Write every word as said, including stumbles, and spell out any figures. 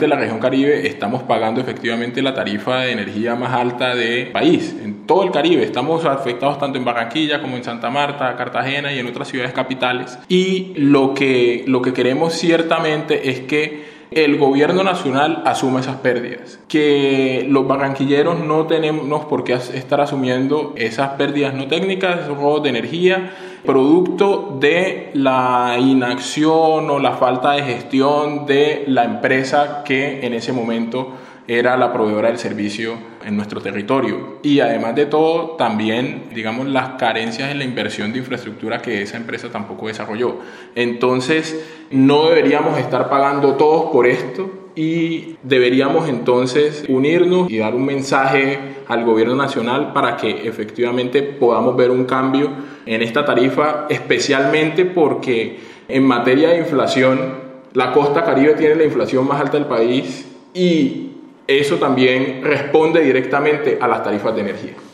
de la región Caribe estamos pagando efectivamente la tarifa de energía más alta del país. En todo el Caribe estamos afectados tanto en Barranquilla como en Santa Marta, Cartagena y en otras ciudades capitales. Y lo que, lo que queremos ciertamente es que el gobierno nacional asuma esas pérdidas, que los barranquilleros no tenemos por qué estar asumiendo esas pérdidas no técnicas, esos robos de energía, producto de la inacción o la falta de gestión de la empresa que en ese momento era la proveedora del servicio en nuestro territorio. Y además de todo, también, digamos, las carencias en la inversión de infraestructura que esa empresa tampoco desarrolló. Entonces, no deberíamos estar pagando todos por esto y deberíamos entonces unirnos y dar un mensaje al gobierno nacional para que efectivamente podamos ver un cambio en esta tarifa, especialmente porque en materia de inflación, la costa Caribe tiene la inflación más alta del país y eso también responde directamente a las tarifas de energía.